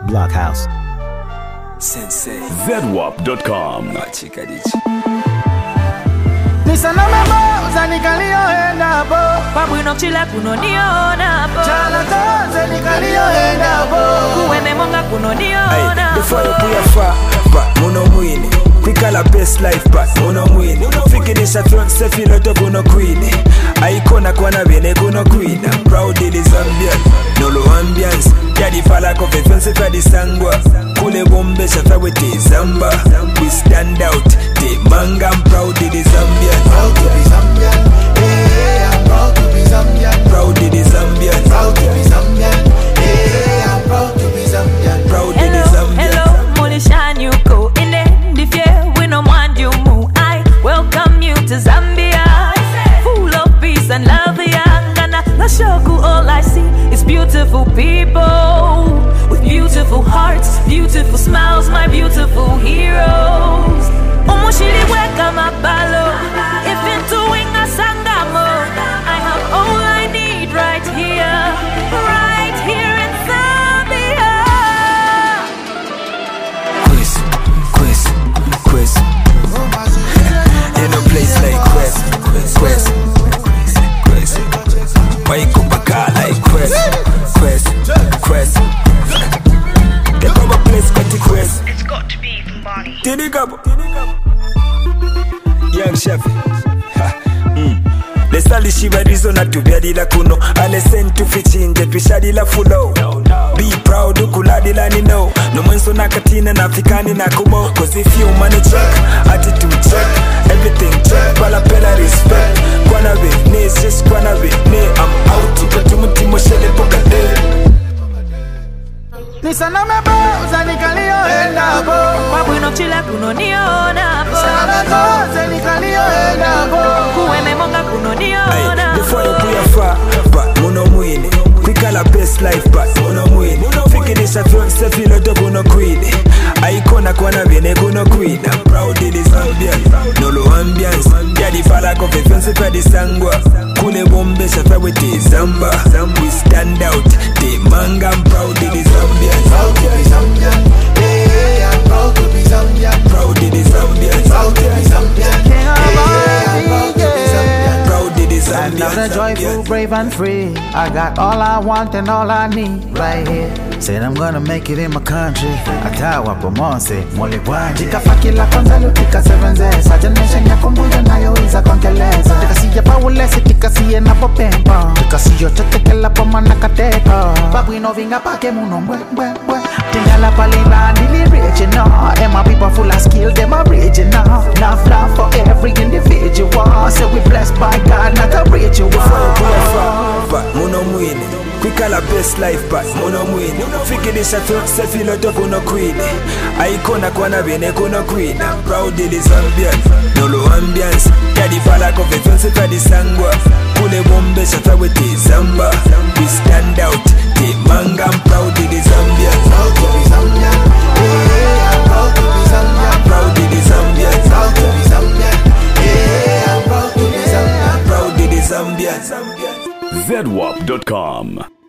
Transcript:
Blockhouse. Sensei. ZWAP.com. Nisa na mebo, zanikaliyo enda bo. Pabwino chila kuno niona bo. Chala to, zanikaliyo enda bo. Kuweme monga kuno niona bo. Before you put your far, but mono mwini. Quick all a best life, but mono mwini. Fikirisha trunks, feel out of kuno queen. Aikona kwana bene kuno queen. I'm proud it is Zambian, nolo ambience. Daddy fala kofe fense fa di sangwa. Kule bombe shafa wete zamba. We stand out, te manga. I'm proud it is Zambian. Proud to be Zambian, hey, I'm proud to be Zambian. Proud it is Zambian. Proud to be Zambian, hey, I'm proud to be Zambian. Proud it is Zambian. Hello, Molishan, you go in the fear, we no want you move. I welcome you to Zambia, full of peace and love. Yangana, Lashoku, all I see is beautiful people with beautiful hearts, beautiful smiles, my beautiful heroes. Omoshili weka mabalo, if into wing a sangamo, I have all I need right here in Zambia. Quest. In a place like Quest. Wake up a car like Quest. They come a place called Quest. It's got to be from Barney. Tinigabo. Young chef. Lesali shibarizo na tubyadila kuno. Alesen tufichinje twishadila fulo. Be proud ukuladila nino. No mwenso nakatina na fikani na kumo. Cause if you money check, attitude check, everything check. Palapela respect. Kwana ne, just kwana ne. I'm out ikatumuti moshele pokade. Nisa na mebo, zanikaliyo enda bo. Pabwino chila kuno niona bo. Nisa na mebo, zanikaliyo enda bo. Kuweme monga kuno niona bo. Before you put your far, but mono mwini. Quick all a best life, but mono mwini. Fikirisha trunks, feel out of kuno queen. Aikona kwana bene kuno queen. I'm proud it is Zambian, nolo ambience. Daddy fala kofe fense fa di sangwa. Kule bombe shafa wete zamba. We stand out, te manga. I'm proud it is Zambian. Proud to be Zambian, hey, I'm proud to be Zambian. Proud it is Zambian. Proud to be Zambian, hey, I'm proud to be Zambian. Proud it is And now Zambian. the joyful, brave and free. I got all I want and all I need right here. Said I'm gonna make it in my country. Atawa pomose, mole wanje. Tika kila kwanza lutika sevenze. Sajanesha nyakumbuja nayo iza konkeleza. Tika siya paulese, tika siya na popempa. Tika siya tetekela poma nakateka. Babu inovinga pake muno mbwe. Tingala palila nili regional. And my people full of skill, them are regional. Enough love for every individual. So we blessed by God, not a ritual. But mono mwini. Quick all a best life, but mono mwini. Fikirisha trunks, feel out of kuno queen. Aikona kwana bene kuno queen. I'm proud it is Zambian, nolo ambience. Daddy fala kofe fense fa di sangwa. Kule bombe shafa wete zamba. We stand out, te manga. I'm proud it is Zambian. Proud to be Zambian, hey, I'm proud to be Zambian. Proud it is Zambian. Proud to be Zambian, hey, I'm proud to be Zambian. Proud it is Zambian. ZWAP.com.